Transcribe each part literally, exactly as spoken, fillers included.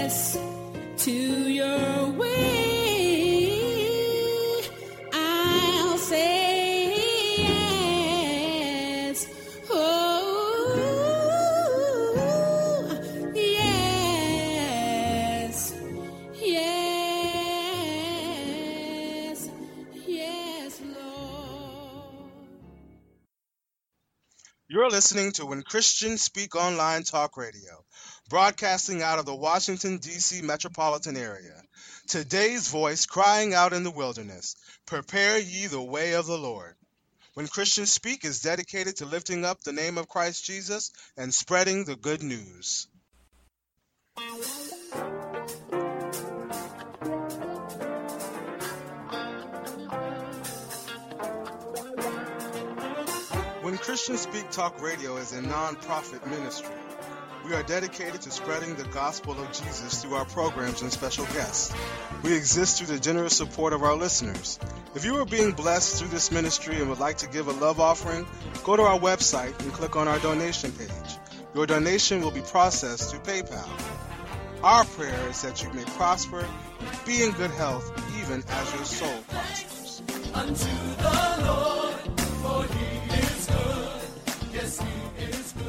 yes to your way. I'll say yes. Oh, yes. Yes. Yes, Lord. You're listening to When Christians Speak Online Talk Radio, broadcasting out of the Washington, D C metropolitan area. Today's voice crying out in the wilderness, prepare ye the way of the Lord. When Christians Speak is dedicated to lifting up the name of Christ Jesus and spreading the good news. When Christians Speak Talk Radio is a non-profit ministry. We are dedicated to spreading the gospel of Jesus through our programs and special guests. We exist through the generous support of our listeners. If you are being blessed through this ministry and would like to give a love offering, go to our website and click on our donation page. Your donation will be processed through PayPal. Our prayer is that you may prosper and be in good health even as your soul prospers. Unto the Lord, for he is good. Yes, he is good.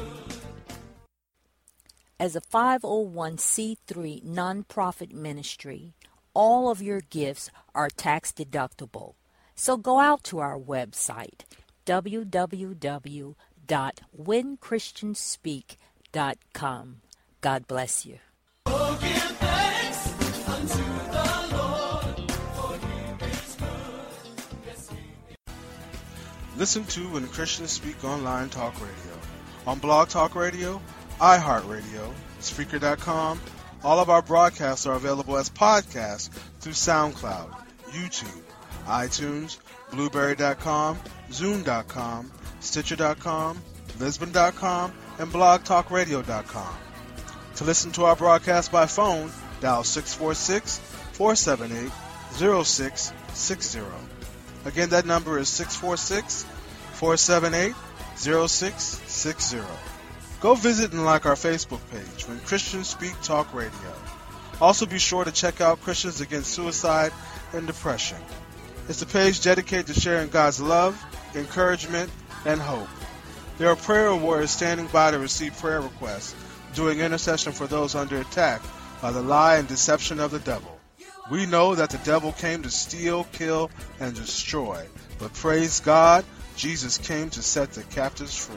As a five oh one c three nonprofit ministry, all of your gifts are tax deductible. So go out to our website, w w w dot when christians speak dot com. God bless you. Oh, give thanks unto the Lord, for he is good. Yes, he is. Listen to When Christians Speak Online Talk Radio on Blog Talk Radio, iHeartRadio, Spreaker dot com. All of our broadcasts are available as podcasts through SoundCloud, YouTube, iTunes, Blueberry dot com, Zoom dot com, Stitcher dot com, Lisbon dot com, and Blog Talk Radio dot com. To listen to our broadcast by phone, dial six four six, four seven eight, zero six six zero. Again, that number is six four six, four seven eight, zero six six zero. Go visit and like our Facebook page, When Christians Speak Talk Radio. Also be sure to check out Christians Against Suicide and Depression. It's a page dedicated to sharing God's love, encouragement, and hope. There are prayer warriors standing by to receive prayer requests, doing intercession for those under attack by the lie and deception of the devil. We know that the devil came to steal, kill, and destroy, but praise God, Jesus came to set the captives free.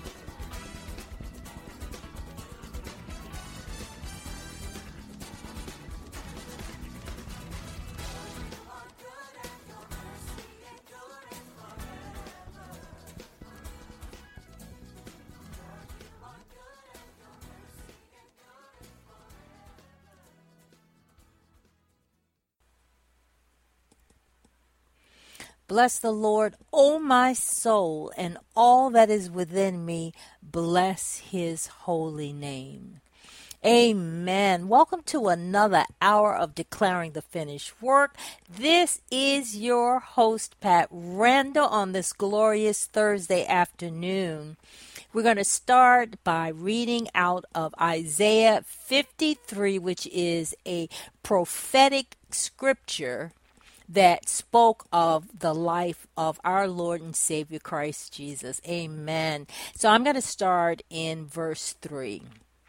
Bless the Lord, O my soul, and all that is within me. Bless his holy name. Amen. Welcome to another hour of Declaring the Finished Work. This is your host, Pat Randall, on this glorious Thursday afternoon. We're going to start by reading out of Isaiah fifty-three, which is a prophetic scripture that spoke of the life of our Lord and Savior Christ Jesus. Amen. So I'm going to start in verse three.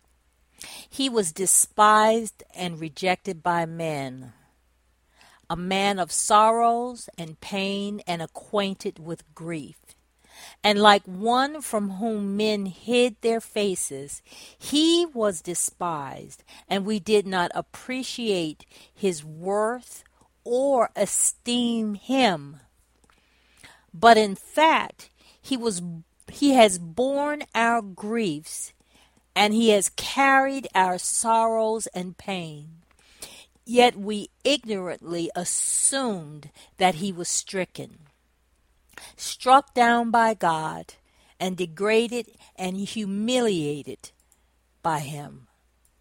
He was despised and rejected by men, a man of sorrows and pain and acquainted with grief. And like one from whom men hid their faces, he was despised, and we did not appreciate his worth or esteem him. But in fact, he was he has borne our griefs, and he has carried our sorrows and pain. Yet we ignorantly assumed that he was stricken, struck down by God, and degraded and humiliated by him.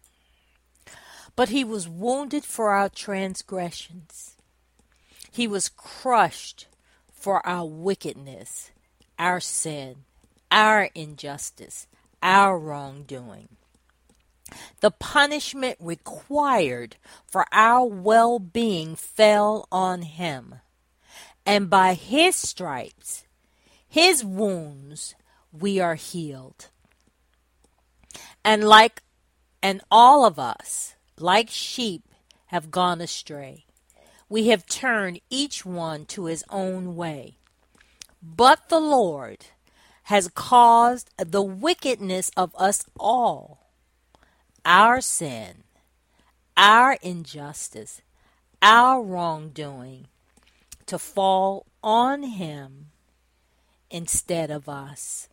But he was wounded for our transgressions. He was crushed for our wickedness, our sin, our injustice, our wrongdoing. The punishment required for our well-being fell on him, and by his stripes, his wounds, we are healed. And like and all of us, like sheep, have gone astray. We have turned each one to his own way. But the Lord has caused the wickedness of us all, our sin, our injustice, our wrongdoing, to fall on him instead of us.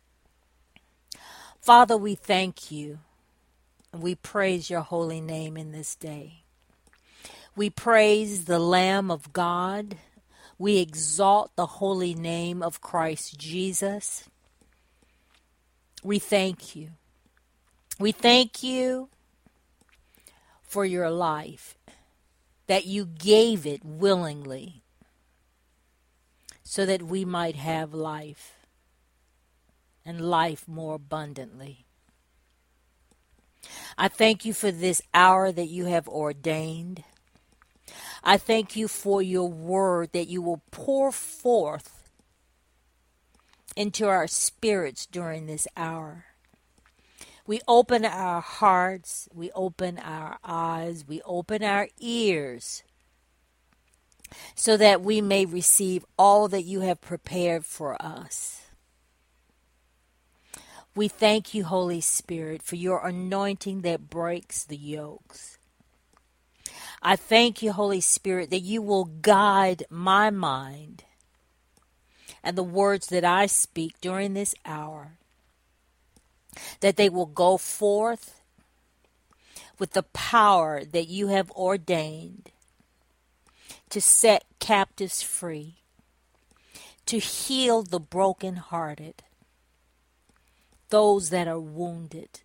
Father, we thank you and we praise your holy name in this day. We praise the Lamb of God. We exalt the holy name of Christ Jesus. We thank you. We thank you for your life, that you gave it willingly so that we might have life and life more abundantly. I thank you for this hour that you have ordained. I thank you for your word that you will pour forth into our spirits during this hour. We open our hearts, we open our eyes, we open our ears so that we may receive all that you have prepared for us. We thank you, Holy Spirit, for your anointing that breaks the yokes. I thank you, Holy Spirit, that you will guide my mind and the words that I speak during this hour, that they will go forth with the power that you have ordained to set captives free, to heal the brokenhearted, those that are wounded,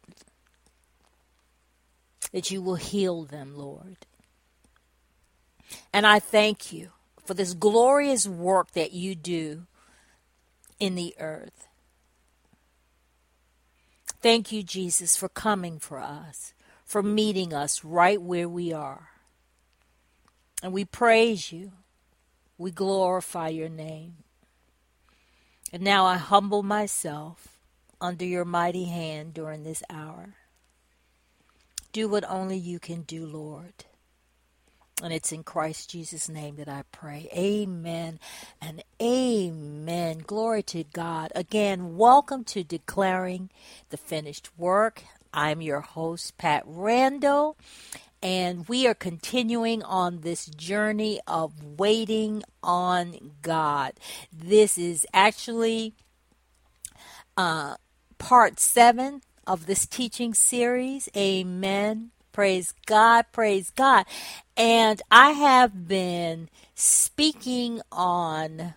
that you will heal them, Lord. And I thank you for this glorious work that you do in the earth. Thank you, Jesus, for coming for us, for meeting us right where we are. And we praise you. We glorify your name. And now I humble myself under your mighty hand during this hour. Do what only you can do, Lord. And it's in Christ Jesus' name that I pray. Amen and amen. Glory to God. Again, welcome to Declaring the Finished Work. I'm your host, Pat Randall, and we are continuing on this journey of waiting on God. This is actually uh, part seven of this teaching series. Amen. Praise God, praise God. And I have been speaking on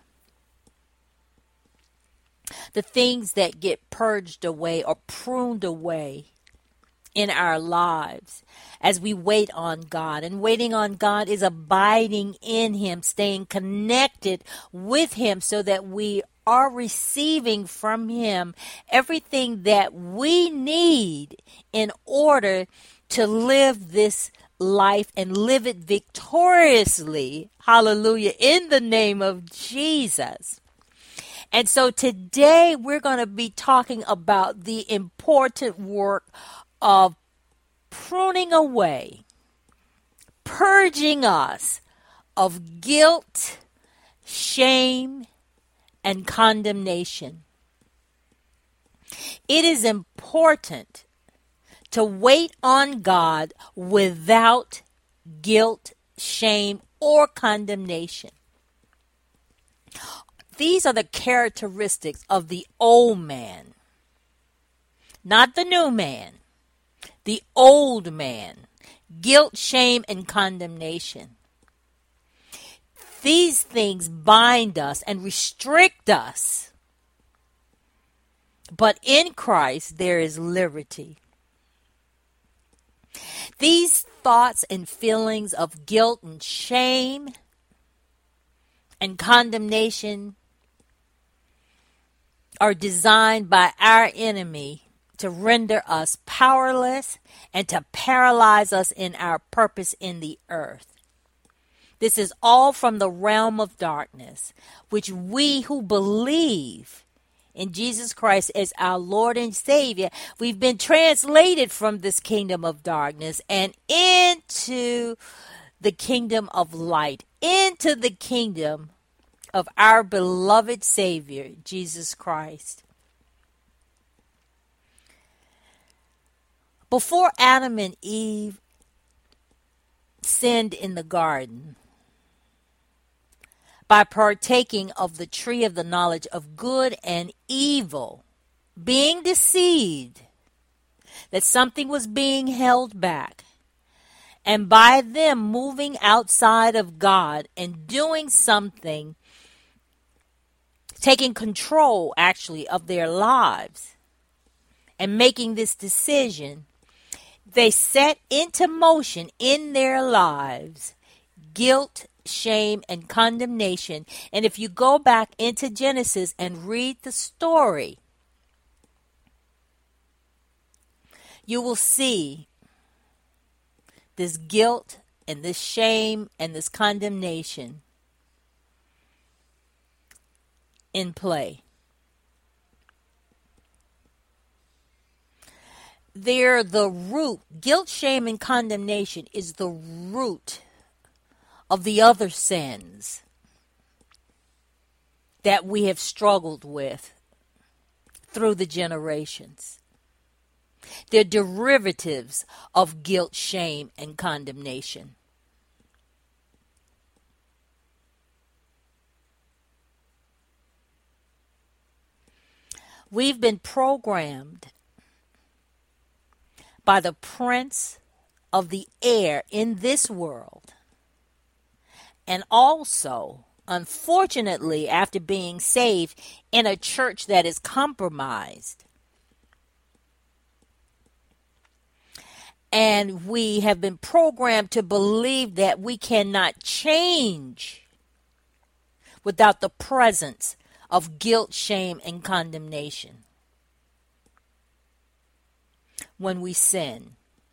the things that get purged away or pruned away in our lives as we wait on God. And waiting on God is abiding in Him, staying connected with Him so that we are receiving from Him everything that we need in order to live this life and live it victoriously. Hallelujah. In the name of Jesus. And so today we're going to be talking about the important work of pruning away, purging us of guilt, shame, and condemnation. It is important to wait on God without guilt, shame, or condemnation. These are the characteristics of the old man, not the new man, the old man. Guilt, shame, and condemnation. These things bind us and restrict us. But in Christ there is liberty. These thoughts and feelings of guilt and shame and condemnation are designed by our enemy to render us powerless and to paralyze us in our purpose in the earth. This is all from the realm of darkness, which we who believe in Jesus Christ as our Lord and Savior, we've been translated from this kingdom of darkness and into the kingdom of light, into the kingdom of our beloved Savior, Jesus Christ. Before Adam and Eve sinned in the garden, by partaking of the tree of the knowledge of good and evil, being deceived that something was being held back, and by them moving outside of God and doing something, taking control actually of their lives and making this decision, they set into motion in their lives guilt, shame, and condemnation. And if you go back into Genesis and read the story, you will see this guilt and this shame and this condemnation in play. They're the root. Guilt, shame, and condemnation is the root of the other sins that we have struggled with through the generations. They're derivatives of guilt, shame, and condemnation. We've been programmed by the prince of the air in this world. And also, unfortunately, after being saved in a church that is compromised. And we have been programmed to believe that we cannot change without the presence of guilt, shame, and condemnation when we sin.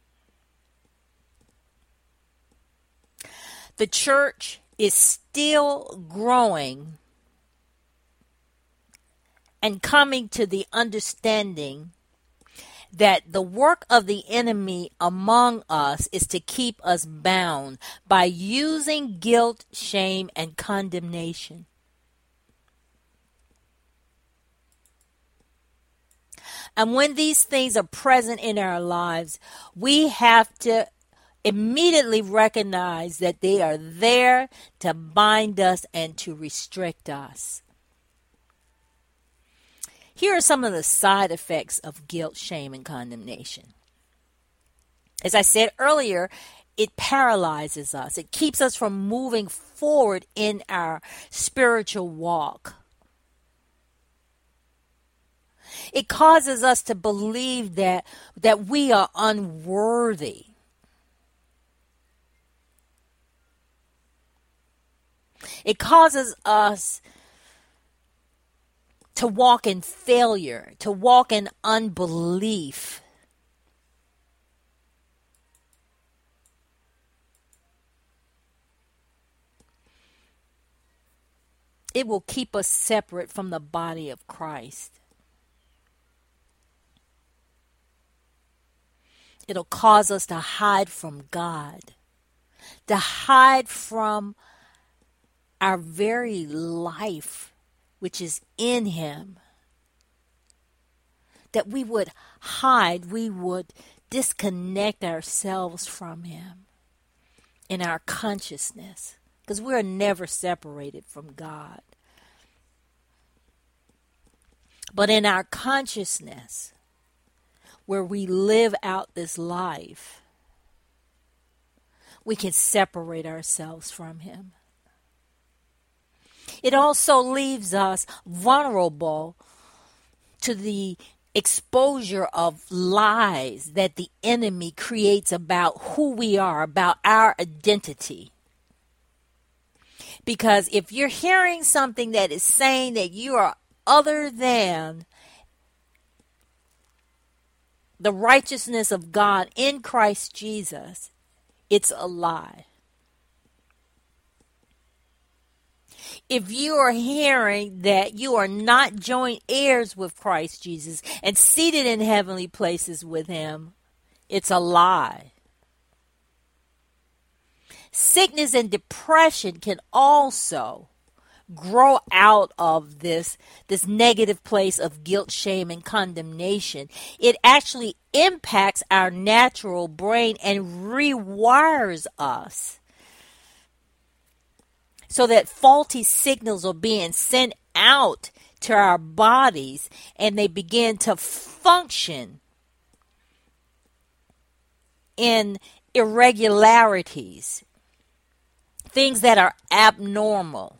The church is still growing and coming to the understanding that the work of the enemy among us is to keep us bound by using guilt, shame, and condemnation. And when these things are present in our lives, we have to immediately recognize that they are there to bind us and to restrict us. Here are some of the side effects of guilt, shame, and condemnation. As I said earlier, it paralyzes us. It keeps us from moving forward in our spiritual walk. It causes us to believe that, that we are unworthy. It causes us to walk in failure, to walk in unbelief. It will keep us separate from the body of Christ. It'll cause us to hide from God, to hide from our very life, which is in Him. That we would hide, we would disconnect ourselves from Him in our consciousness, because we're never separated from God. But in our consciousness, where we live out this life, we can separate ourselves from Him. It also leaves us vulnerable to the exposure of lies that the enemy creates about who we are, about our identity. Because if you're hearing something that is saying that you are other than the righteousness of God in Christ Jesus, it's a lie. If you are hearing that you are not joint heirs with Christ Jesus and seated in heavenly places with him, it's a lie. Sickness and depression can also grow out of this, this negative place of guilt, shame, and condemnation. It actually impacts our natural brain and rewires us so that faulty signals are being sent out to our bodies and they begin to function in irregularities, things that are abnormal.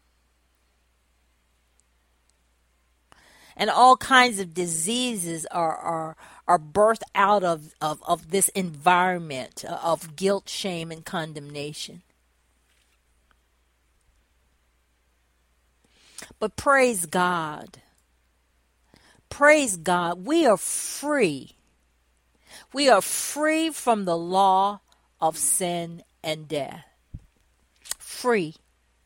And all kinds of diseases are are, are birthed out of, of, of this environment of guilt, shame, and condemnation. But praise God. Praise God. We are free. We are free from the law of sin and death. Free.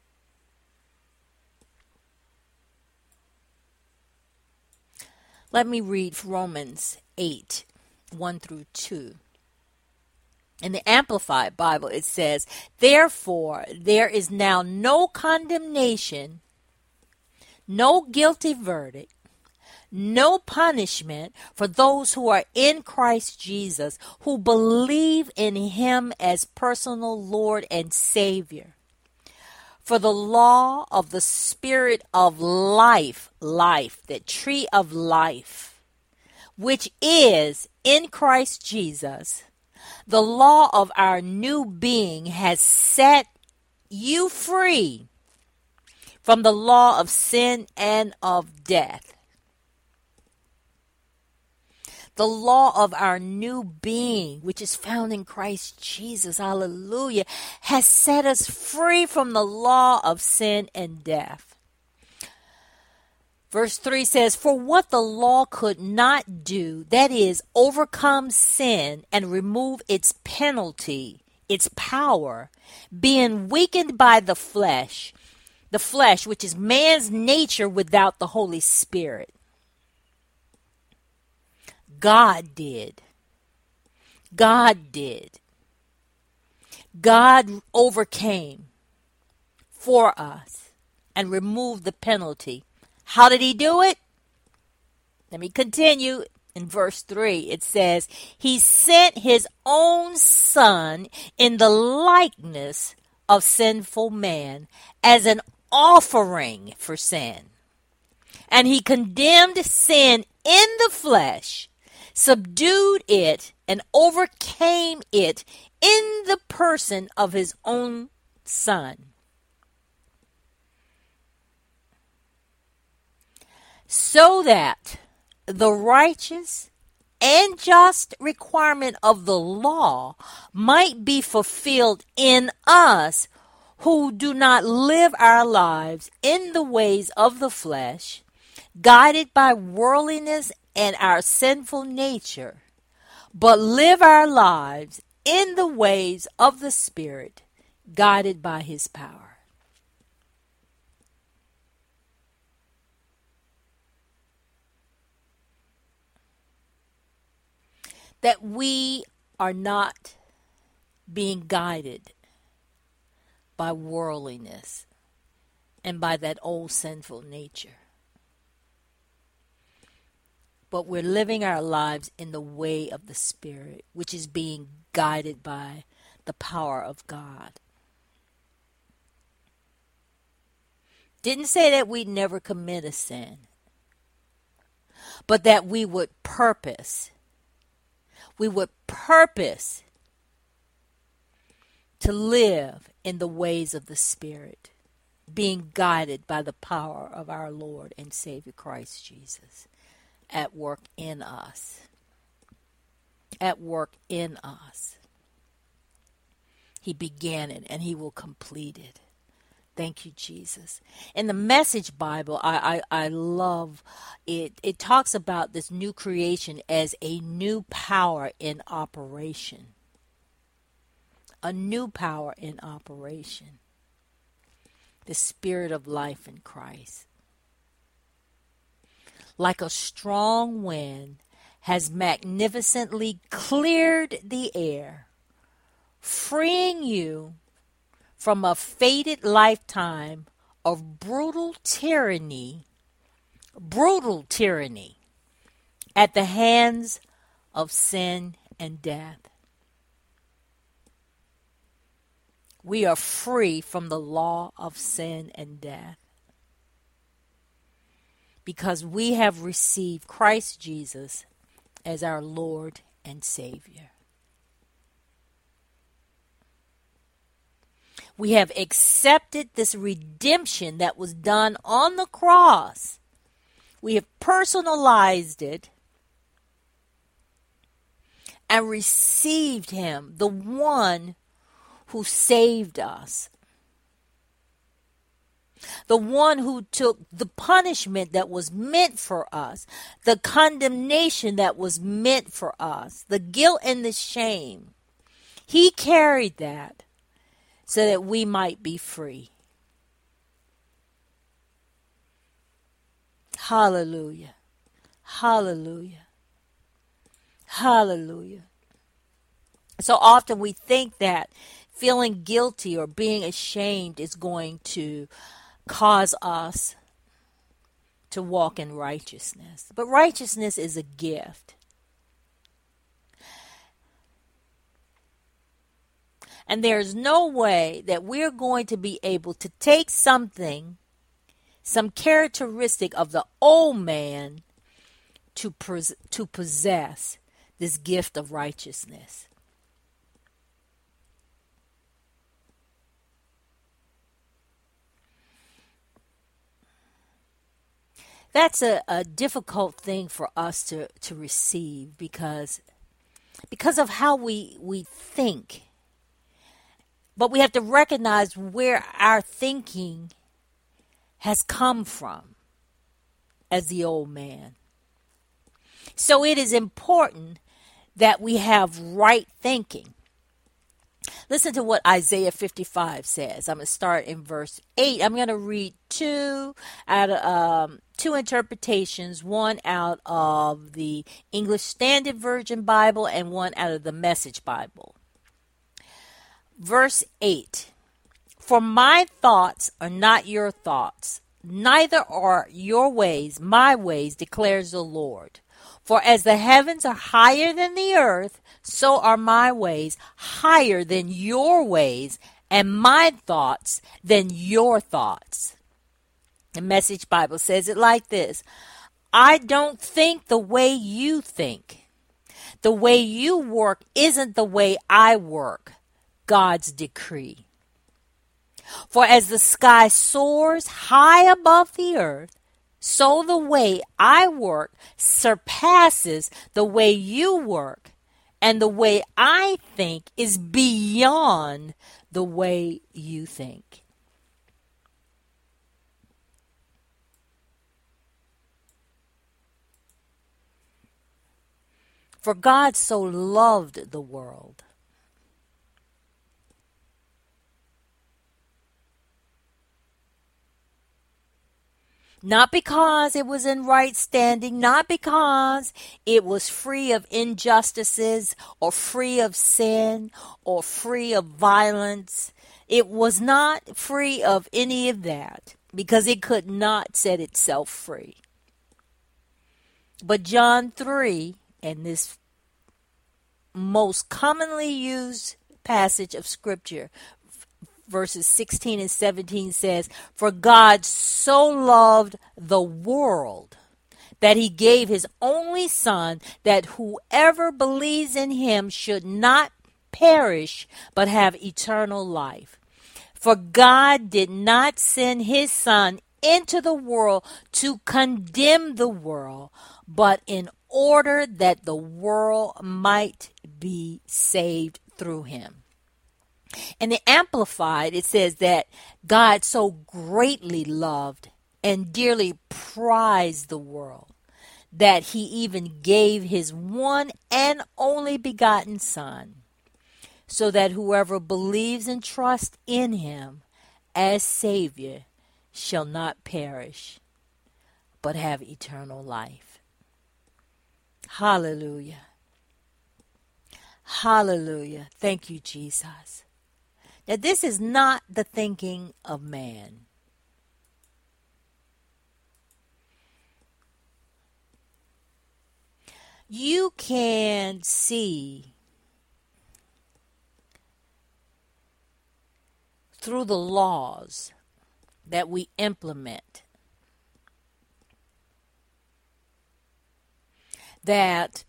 Let me read Romans eight, one through two. In the Amplified Bible, it says, "Therefore, there is now no condemnation, no guilty verdict, no punishment for those who are in Christ Jesus, who believe in him as personal Lord and Savior. For the law of the Spirit of life, life, the tree of life, which is in Christ Jesus, the law of our new being has set you free from the law of sin and of death." The law of our new being, which is found in Christ Jesus, hallelujah, has set us free from the law of sin and death. Verse three says, "For what the law could not do, that is, overcome sin and remove its penalty, its power, being weakened by the flesh, the flesh, which is man's nature without the Holy Spirit. God did. God did. God overcame for us and removed the penalty. How did he do it? Let me continue. In verse three, it says, "He sent his own son in the likeness of sinful man as an offering for sin. And he condemned sin in the flesh, subdued it, and overcame it in the person of his own son, so that the righteous and just requirement of the law might be fulfilled in us who do not live our lives in the ways of the flesh, guided by worldliness and our sinful nature, but live our lives in the ways of the Spirit, guided by his power." That we are not being guided by worldliness and by that old sinful nature, but we're living our lives in the way of the Spirit, which is being guided by the power of God. Didn't say that we'd never commit a sin, but that we would purpose, we would purpose to live in the ways of the Spirit, being guided by the power of our Lord and Savior Christ Jesus at work in us. At work in us. He began it and he will complete it. Thank you, Jesus. In the Message Bible, I, I, I love it. It talks about this new creation as a new power in operation. A new power in operation. The Spirit of life in Christ. Like a strong wind has magnificently cleared the air, freeing you from a fated lifetime of brutal tyranny, brutal tyranny at the hands of sin and death. We are free from the law of sin and death because we have received Christ Jesus as our Lord and Savior. We have accepted this redemption that was done on the cross. We have personalized it and received Him, the one who saved us. The one who took the punishment that was meant for us, the condemnation that was meant for us, the guilt and the shame. He carried that so that we might be free. Hallelujah. Hallelujah. Hallelujah. So often we think that feeling guilty or being ashamed is going to cause us to walk in righteousness. But righteousness is a gift. And there's no way that we're going to be able to take something, some characteristic of the old man to, pos- to possess this gift of righteousness. That's a, a difficult thing for us to, to receive because, because of how we, we think. But we have to recognize where our thinking has come from as the old man. So it is important that we have right thinking. Listen to what Isaiah fifty-five says. I'm going to start in verse eight. I'm going to read two out of um, two interpretations, one out of the English Standard Version Bible and one out of the Message Bible. Verse eight. For my thoughts are not your thoughts, neither are your ways my ways, declares the Lord. For as the heavens are higher than the earth, so are my ways higher than your ways, and my thoughts than your thoughts. The Message Bible says it like this. I don't think the way you think. The way you work isn't the way I work. God's decree. For as the sky soars high above the earth, so the way I work surpasses the way you work, and the way I think is beyond the way you think. For God so loved the world not because it was in right standing, not because it was free of injustices or free of sin or free of violence. It was not free of any of that because it could not set itself free. But John three, and this most commonly used passage of Scripture, verses sixteen and seventeen says, for God so loved the world that he gave his only Son, that whoever believes in him should not perish, but have eternal life. For God did not send his Son into the world to condemn the world, but in order that the world might be saved through him. In the Amplified, it says that God so greatly loved and dearly prized the world that he even gave his one and only begotten Son, so that whoever believes and trusts in him as Savior shall not perish, but have eternal life. Hallelujah. Hallelujah. Thank you, Jesus. Now, this is not the thinking of man. You can see through the laws that we implement that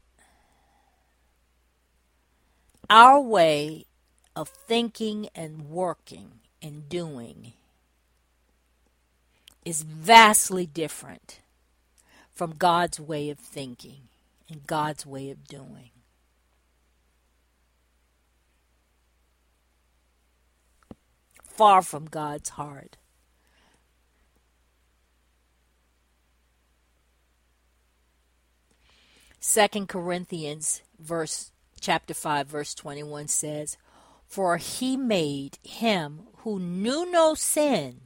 our way of thinking and working and doing is vastly different from God's way of thinking and God's way of doing. Far from God's heart. Second Corinthians verse chapter five verse twenty-one says, "For he made him who knew no sin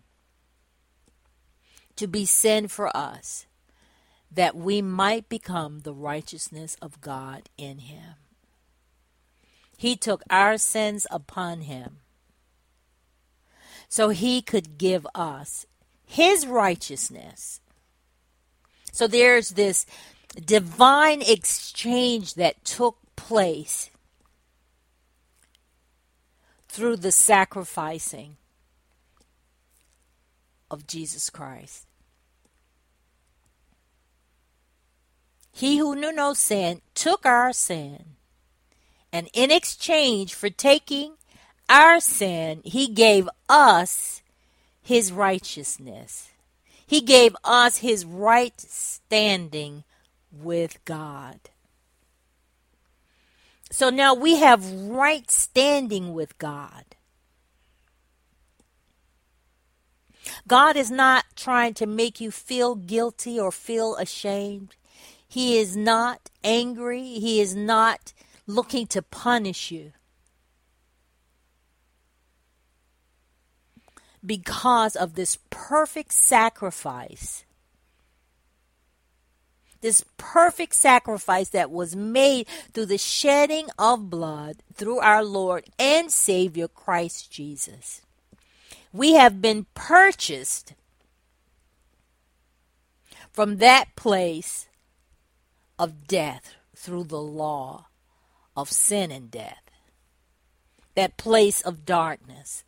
to be sin for us, that we might become the righteousness of God in him." He took our sins upon him so he could give us his righteousness. So there's this divine exchange that took place through the sacrificing of Jesus Christ. He who knew no sin took our sin, and in exchange for taking our sin, he gave us his righteousness. He gave us his right standing with God. So now we have right standing with God. God is not trying to make you feel guilty or feel ashamed. He is not angry. He is not looking to punish you because of this perfect sacrifice. This perfect sacrifice that was made through the shedding of blood through our Lord and Savior Christ Jesus. We have been purchased from that place of death through the law of sin and death. That place of darkness.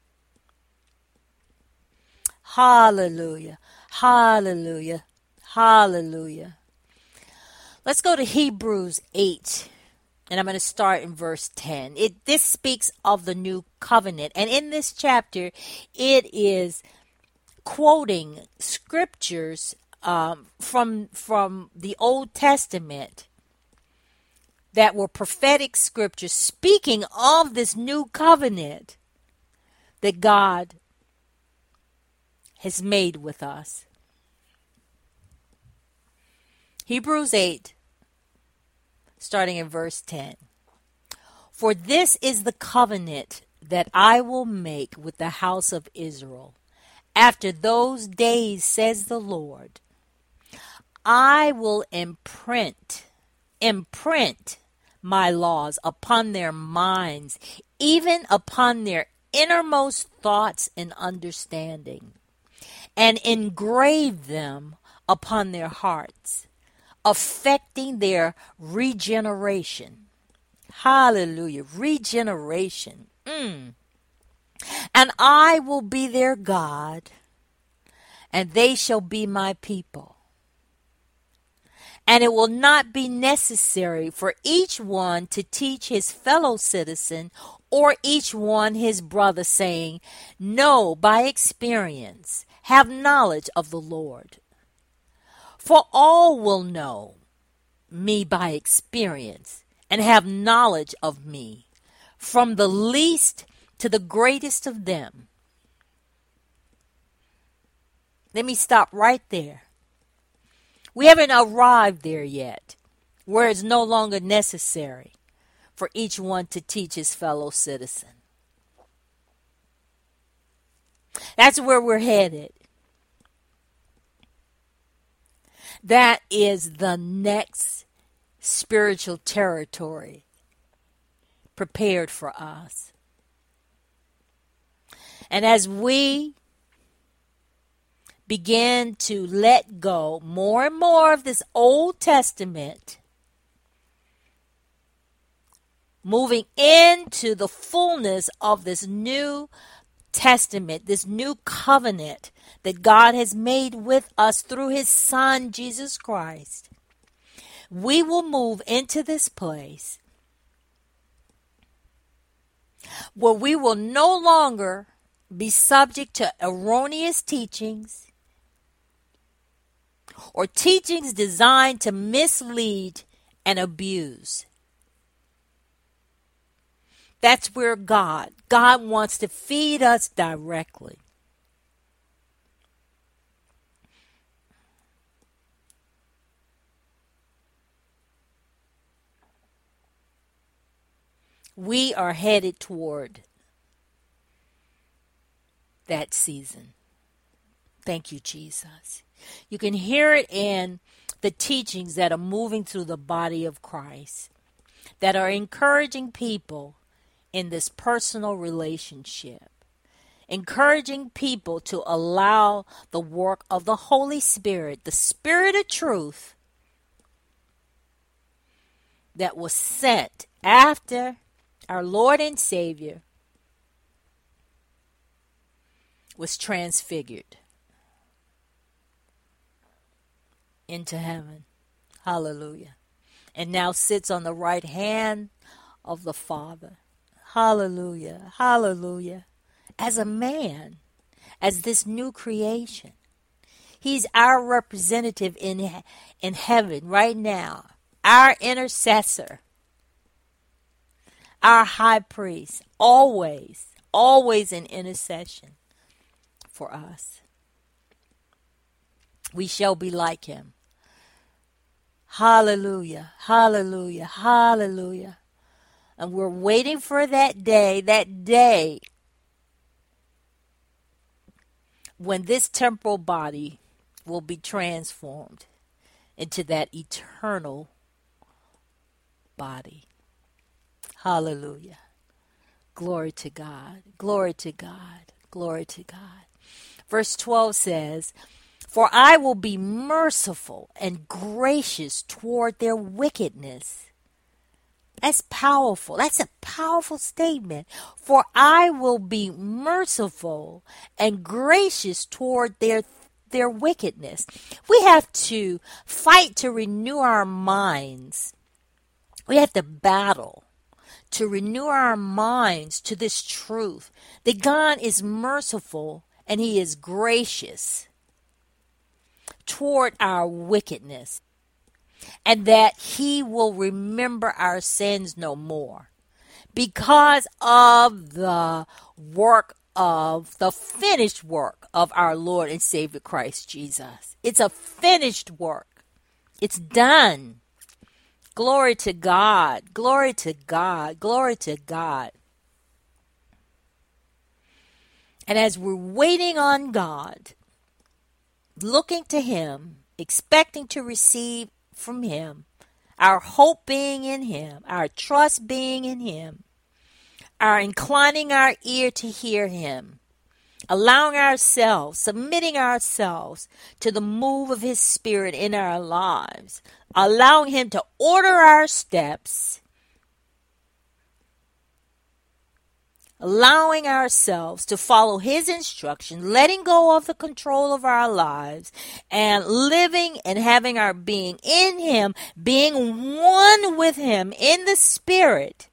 Hallelujah. Hallelujah. Hallelujah. Let's go to Hebrews eight, and I'm going to start in verse ten. It this speaks of the new covenant, and in this chapter, it is quoting scriptures um, from from the Old Testament that were prophetic scriptures speaking of this new covenant that God has made with us. Hebrews eight, starting in verse ten. "For this is the covenant that I will make with the house of Israel. After those days, says the Lord, I will imprint, imprint my laws upon their minds, even upon their innermost thoughts and understanding, and engrave them upon their hearts, affecting their regeneration." Hallelujah. Regeneration. Mm. "And I will be their God, and they shall be my people. And it will not be necessary for each one to teach his fellow citizen or each one his brother, saying, Know by experience, have knowledge of the Lord. For all will know me by experience and have knowledge of me, from the least to the greatest of them. Let me stop right there. We haven't arrived there yet, where it's no longer necessary for each one to teach his fellow citizen. That's where we're headed. That is the next spiritual territory prepared for us. And as we begin to let go more and more of this Old Testament, moving into the fullness of this New Testament, this new covenant that God has made with us through his Son, Jesus Christ, we will move into this place where we will no longer be subject to erroneous teachings or teachings designed to mislead and abuse. That's where God, God wants to feed us directly. We are headed toward that season. Thank you, Jesus. You can hear it in the teachings that are moving through the body of Christ, that are encouraging people in this personal relationship, encouraging people to allow the work of the Holy Spirit, the Spirit of truth that was sent after our Lord and Savior was transfigured into heaven. Hallelujah. And now sits on the right hand of the Father. Hallelujah. Hallelujah. As a man, as this new creation. He's our representative in, in heaven right now. Our intercessor. Our high priest. Always, always in intercession for us. We shall be like him. Hallelujah. Hallelujah. Hallelujah. And we're waiting for that day, that day when this temporal body will be transformed into that eternal body. Hallelujah. Glory to God. Glory to God. Glory to God. Verse twelve says, "For I will be merciful and gracious toward their wickedness." That's powerful. That's a powerful statement. For I will be merciful and gracious toward their their wickedness. We have to fight to renew our minds. We have to battle to renew our minds to this truth that God is merciful and he is gracious toward our wickedness, and that he will remember our sins no more because of the work of the finished work of our Lord and Savior Christ Jesus. It's a finished work. It's done. Glory to God. Glory to God. Glory to God. And as we're waiting on God, looking to him, expecting to receive from him, our hope being in him, our trust being in him, our inclining our ear to hear him, allowing ourselves, submitting ourselves to the move of his Spirit in our lives, allowing him to order our steps, allowing ourselves to follow his instruction, letting go of the control of our lives, and living and having our being in him, being one with him in the Spirit,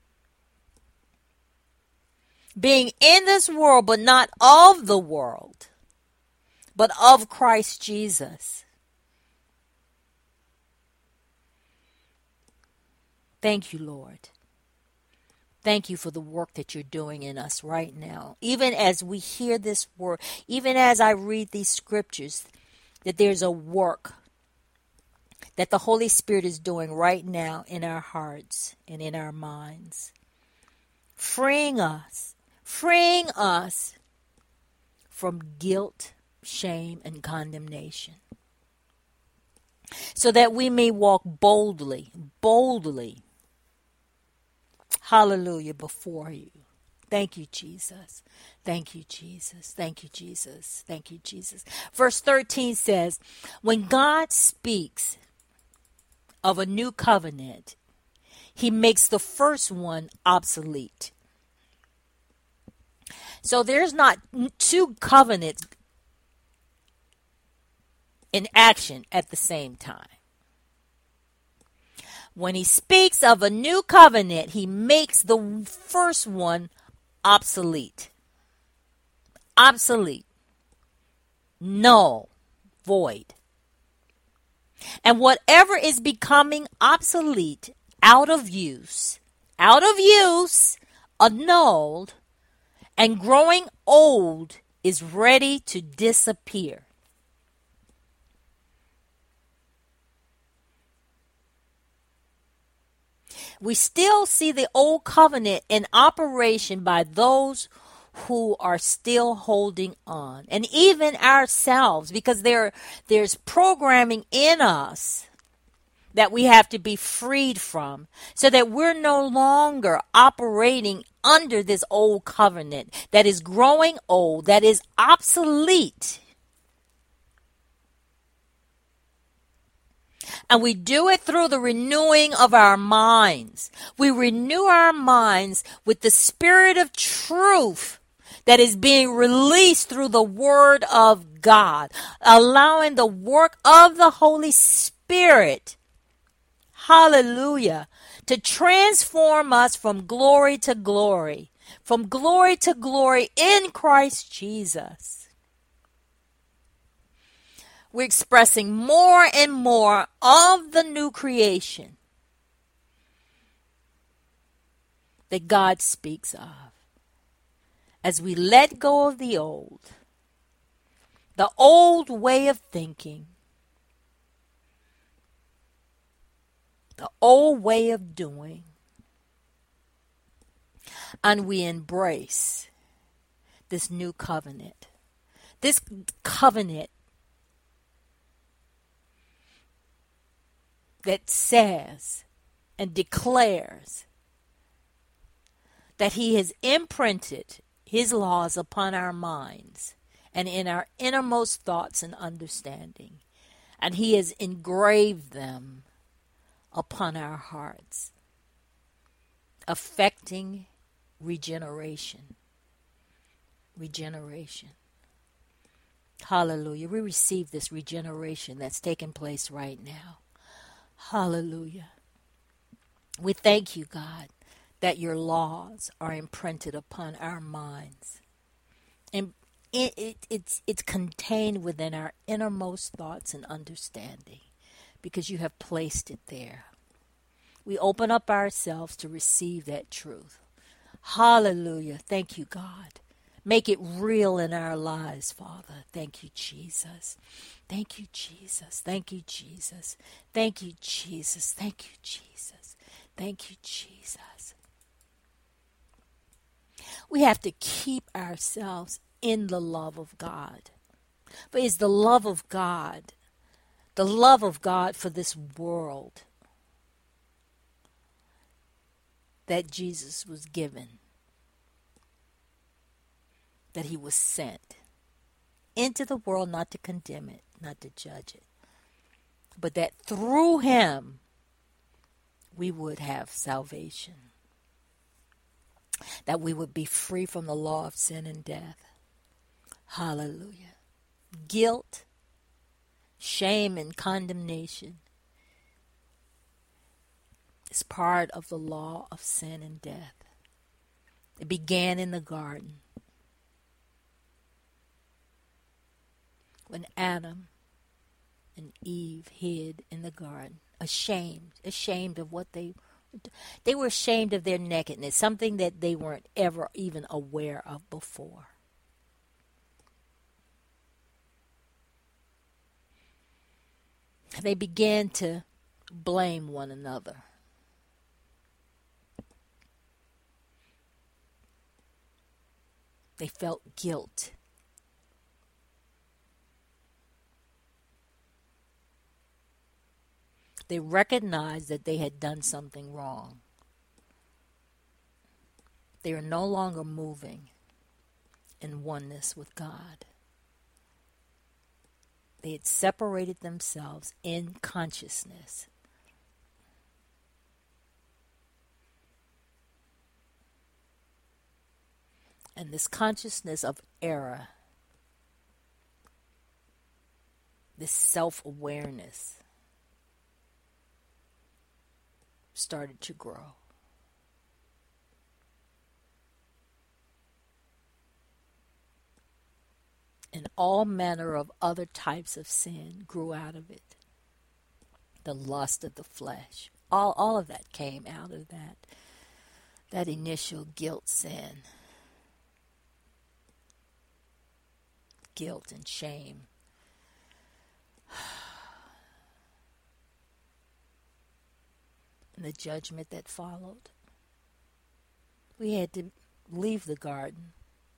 being in this world, but not of the world, but of Christ Jesus. Thank you, Lord. thank you for the work that you're doing in us right now. Even as we hear this word, even as I read these scriptures, that there's a work that the Holy Spirit is doing right now in our hearts and in our minds. Freeing us, freeing us from guilt, shame, and condemnation. So that we may walk boldly, boldly, hallelujah, before you. Thank you, Jesus. Thank you, Jesus. Thank you, Jesus. Thank you, Jesus. Verse thirteen says, when God speaks of a new covenant, he makes the first one obsolete. So there's not two covenants in action at the same time. When he speaks of a new covenant, he makes the first one obsolete. Obsolete. Null. Void. And whatever is becoming obsolete, out of use, out of use, annulled, and growing old is ready to disappear. We still see the old covenant in operation by those who are still holding on. And even ourselves, because there, there's programming in us that we have to be freed from, so that we're no longer operating under this old covenant that is growing old, that is obsolete. And we do it through the renewing of our minds. We renew our minds with the spirit of truth that is being released through the word of God, allowing the work of the Holy Spirit, hallelujah, to transform us from glory to glory, from glory to glory in Christ Jesus. We're expressing more and more of the new creation that God speaks of. As we let go of the old, the old way of thinking, the old way of doing, and we embrace this new covenant. This covenant that says and declares that he has imprinted his laws upon our minds and in our innermost thoughts and understanding, and he has engraved them upon our hearts, affecting regeneration. Regeneration. Hallelujah. We receive this regeneration that's taking place right now. Hallelujah. We thank you, God, that your laws are imprinted upon our minds. And it, it, it's, it's contained within our innermost thoughts and understanding because you have placed it there. We open up ourselves to receive that truth. Hallelujah. Thank you, God. Make it real in our lives, Father. Thank you, Jesus. Thank you, Jesus. Thank you, Jesus. Thank you, Jesus. Thank you, Jesus. Thank you, Jesus. We have to keep ourselves in the love of God. But it's the love of God, the love of God for this world that Jesus was given, that he was sent into the world not to condemn it, not to judge it, but that through him we would have salvation, that we would be free from the law of sin and death. Hallelujah. Guilt, shame, and condemnation is part of the law of sin and death. It began in the garden when Adam and Eve hid in the garden, ashamed, ashamed of what they They were ashamed of their nakedness, something that they weren't ever even aware of before. They began to blame one another. They felt guilt. They recognized that they had done something wrong. They are no longer moving in oneness with God. They had separated themselves in consciousness. And this consciousness of error, this self-awareness, started to grow. And all manner of other types of sin grew out of it. The lust of the flesh. All, all of that came out of that. That initial guilt sin. Guilt and shame. And the judgment that followed. We had to leave the garden.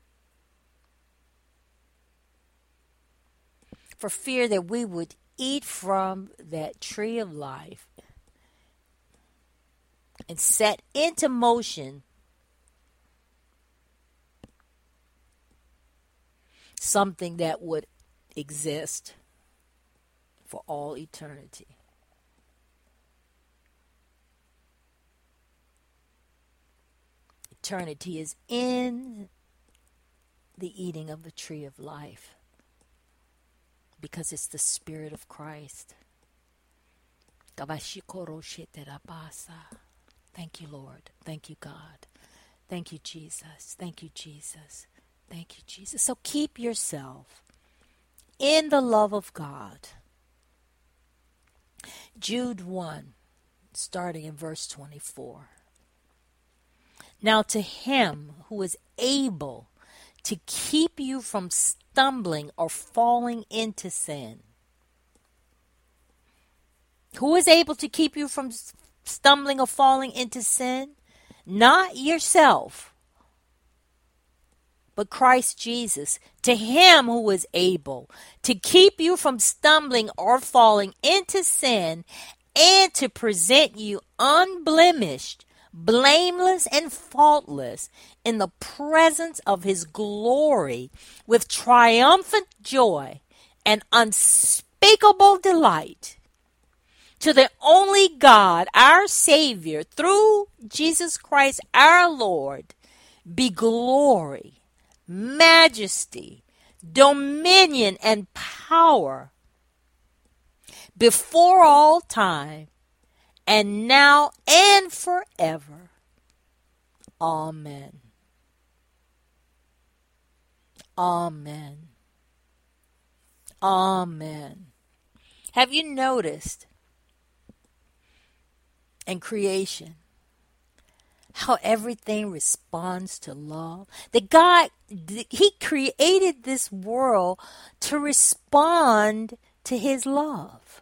For fear that we would eat from that tree of life and set into motion something that would exist for all eternity. Eternity is in the eating of the tree of life. Because it's the Spirit of Christ. Thank you, Lord. Thank you, God. Thank you, Jesus. Thank you, Jesus. Thank you, Jesus. So keep yourself in the love of God. Jude one, starting in verse twenty-four. Now to him who is able to keep you from stumbling or falling into sin. Who is able to keep you from stumbling or falling into sin? Not yourself, but Christ Jesus. To him who is able to keep you from stumbling or falling into sin and to present you unblemished, blameless and faultless in the presence of his glory with triumphant joy and unspeakable delight. To the only God, our Savior, through Jesus Christ our Lord, be glory, majesty, dominion, and power before all time, and now and forever. Amen. Amen. Amen. Have you noticed in creation how everything responds to love? That God, he created this world to respond to his love.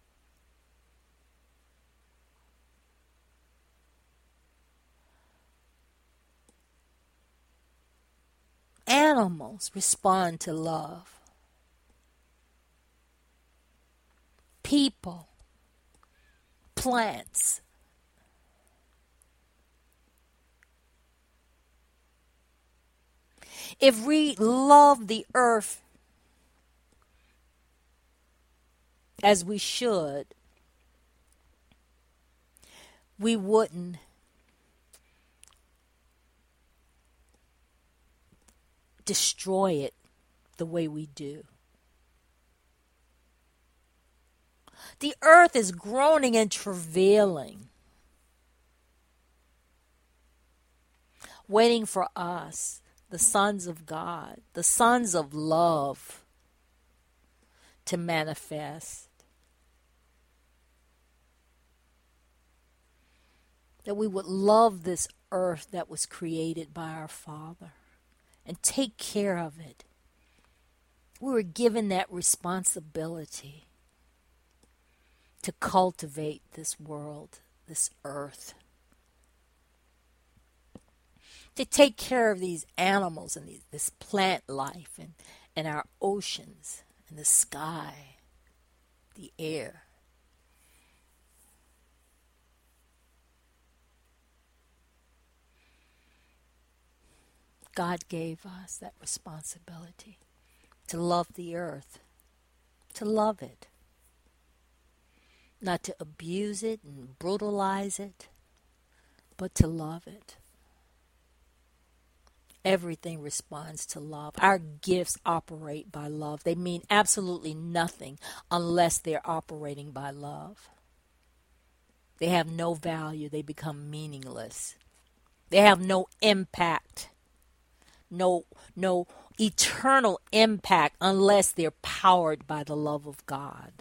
Animals respond to love. People, plants. If we love the earth as we should, we wouldn't destroy it the way we do. The earth is groaning and travailing, waiting for us, the sons of God, the sons of love, to manifest. that we would love this earth that was created by our Father and take care of it. We were given that responsibility to cultivate this world, this earth, to take care of these animals and these, this plant life and, and our oceans and the sky, the air. God gave us that responsibility to love the earth, to love it, not to abuse it and brutalize it, but to love it. Everything responds to love. Our gifts operate by love. They mean absolutely nothing unless they're operating by love. They have no value. They become meaningless. They have no impact. No, no eternal impact unless they're powered by the love of God.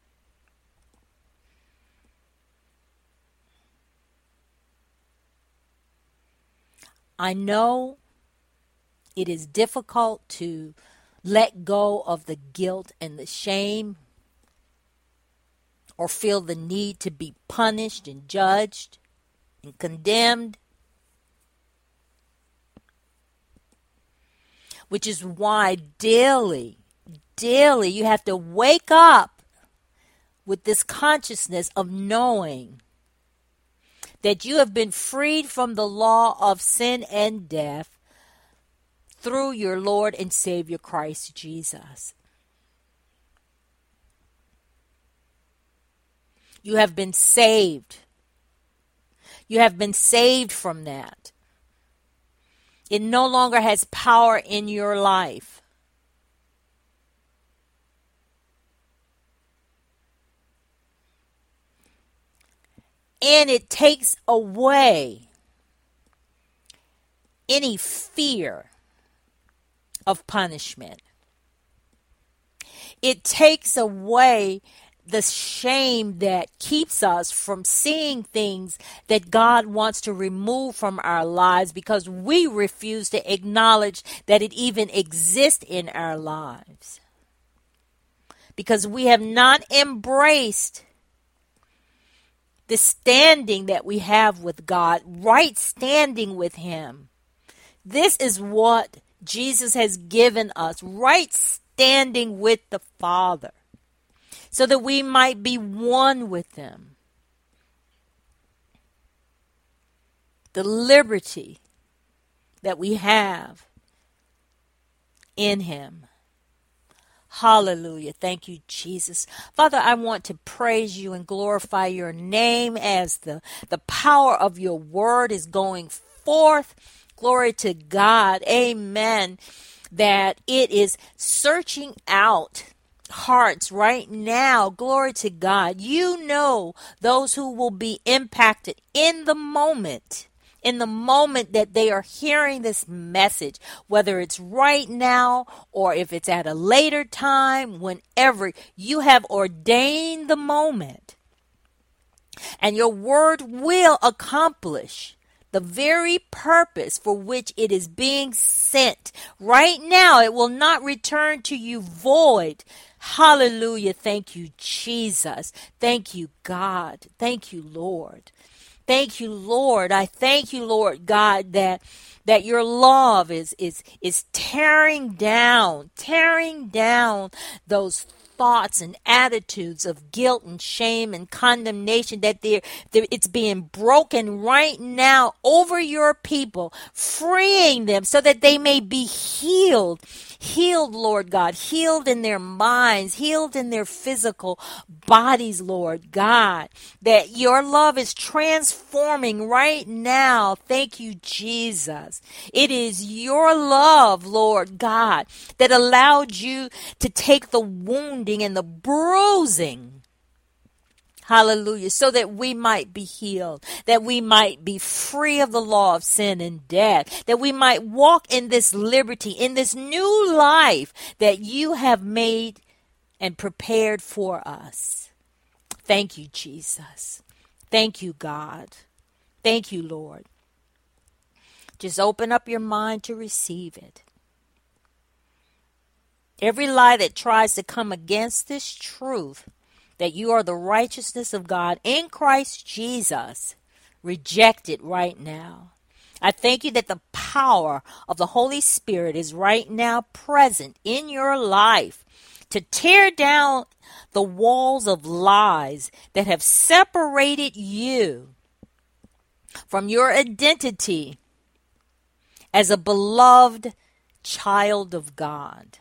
I know it is difficult to let go of the guilt and the shame or feel the need to be punished and judged and condemned, which is why daily, daily you have to wake up with this consciousness of knowing that you have been freed from the law of sin and death through your Lord and Savior Christ Jesus. You have been saved. You have been saved from that. It no longer has power in your life. And it takes away any fear of punishment. It takes away the shame that keeps us from seeing things that God wants to remove from our lives because we refuse to acknowledge that it even exists in our lives. Because we have not embraced the standing that we have with God, right standing with Him. This is what Jesus has given us, right standing with the Father, so that we might be one with Him. The liberty that we have in Him. Hallelujah. Thank you, Jesus. Father, I want to praise you and glorify your name as the, the power of your word is going forth. Glory to God. Amen. That it is searching out hearts right now. Glory to God. You know those who will be impacted in the moment. In the moment that they are hearing this message, whether it's right now or if it's at a later time, whenever you have ordained the moment, and your word will accomplish the very purpose for which it is being sent. Right now, it will not return to you void. Hallelujah. Thank you, Jesus. Thank you, God. Thank you, Lord. Thank you, Lord. I thank you, Lord God, that that your love is is is tearing down, tearing down those thoughts and attitudes of guilt and shame and condemnation, that they're, they're, it's being broken right now over your people, freeing them so that they may be healed. Healed, Lord God, healed in their minds, healed in their physical bodies, Lord God, that your love is transforming right now. Thank you, Jesus. It is your love, Lord God, that allowed you to take the wounding and the bruising, hallelujah, so that we might be healed, that we might be free of the law of sin and death, that we might walk in this liberty, in this new life that you have made and prepared for us. Thank you, Jesus. Thank you, God. Thank you, Lord. Just open up your mind to receive it. Every lie that tries to come against this truth that you are the righteousness of God in Christ Jesus, reject it right now. I thank you that the power of the Holy Spirit is right now present in your life to tear down the walls of lies that have separated you from your identity as a beloved child of God.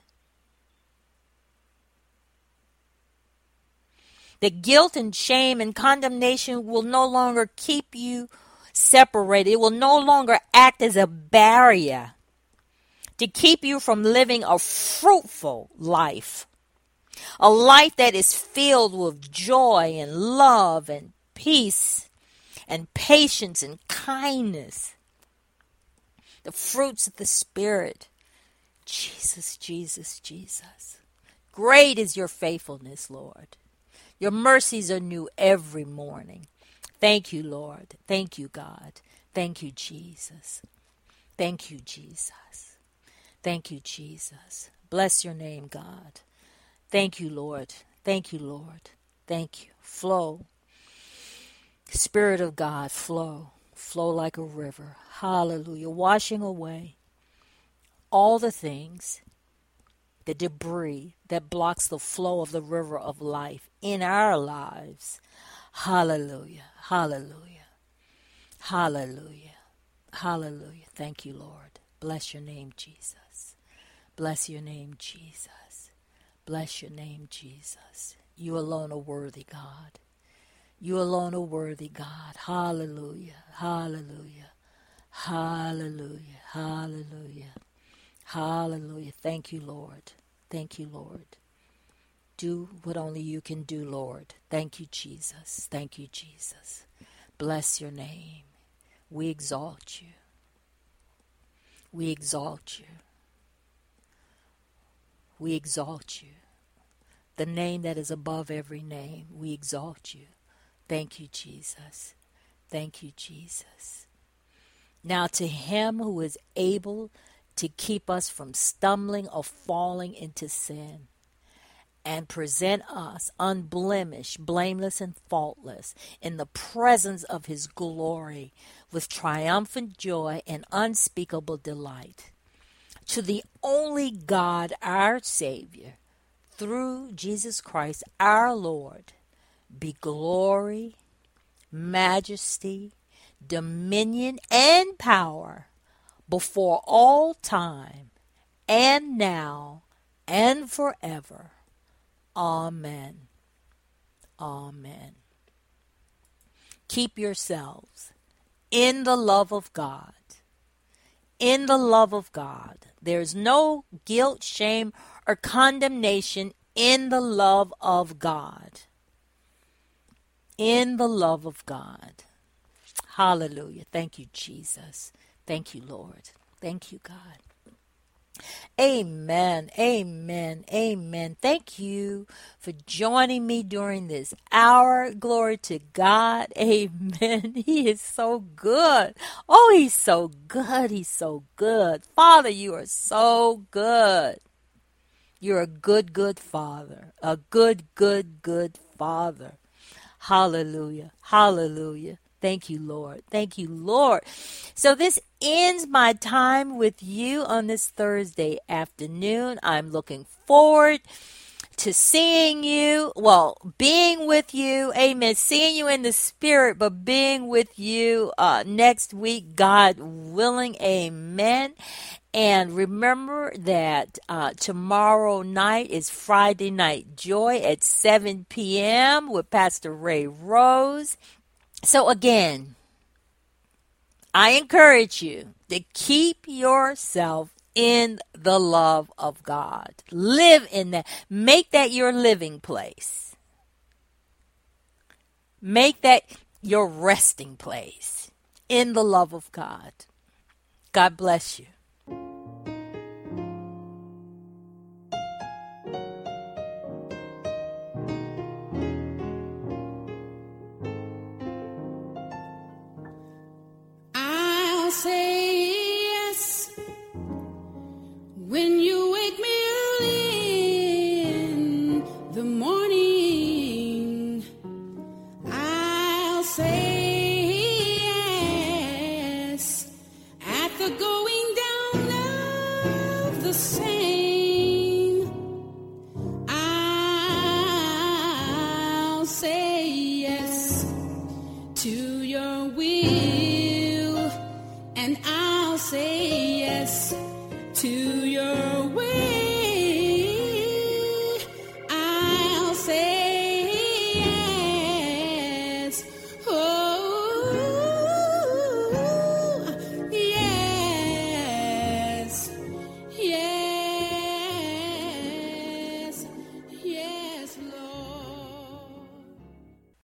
The guilt and shame and condemnation will no longer keep you separated. It will no longer act as a barrier to keep you from living a fruitful life. A life that is filled with joy and love and peace and patience and kindness. The fruits of the Spirit. Jesus, Jesus, Jesus. Great is your faithfulness, Lord. Your mercies are new every morning. Thank you, Lord. Thank you, God. Thank you, Jesus. Thank you, Jesus. Thank you, Jesus. Bless your name, God. Thank you, Lord. Thank you, Lord. Thank you. Flow. Spirit of God, flow. Flow like a river. Hallelujah. Washing away all the things, the debris that blocks the flow of the river of life in our lives. Hallelujah. Hallelujah. Hallelujah. Hallelujah. Thank you, Lord. Bless your name, Jesus. Bless your name, Jesus. Bless your name, Jesus. You alone are worthy, God. You alone are worthy, God. Hallelujah. Hallelujah. Hallelujah. Hallelujah. Hallelujah. Thank you, Lord. Thank you, Lord. Do what only you can do, Lord. Thank you, Jesus. Thank you, Jesus. Bless your name. We exalt you. We exalt you. We exalt you. The name that is above every name. We exalt you. Thank you, Jesus. Thank you, Jesus. Now to him who is able to keep us from stumbling or falling into sin, and present us unblemished, blameless, and faultless in the presence of his glory with triumphant joy and unspeakable delight. To the only God, our Savior, through Jesus Christ, our Lord, be glory, majesty, dominion, and power before all time, and now, and forever. Amen. Amen. Keep yourselves in the love of God. In the love of God. There's no guilt, shame, or condemnation in the love of God. In the love of God. Hallelujah. Thank you, Jesus. Thank you, Lord. Thank you, God. Amen. Amen. Amen. Thank you for joining me during this hour. Glory to God. Amen. He is so good. Oh, he's so good. He's so good. Father, you are so good. You're a good, good Father. A good, good, good Father. Hallelujah. Hallelujah. Thank you, Lord. Thank you, Lord. So this ends my time with you on this Thursday afternoon. I'm looking forward to seeing you, well, being with you, amen, seeing you in the spirit, but being with you uh, next week, God willing, amen. And remember that uh, tomorrow night is Friday Night Joy at seven p.m. with Pastor Ray Rose. So again, I encourage you to keep yourself in the love of God. Live in that. Make that your living place. Make that your resting place in the love of God. God bless you. When you wake me early in the morning, I'll say yes. At the going down of the sand,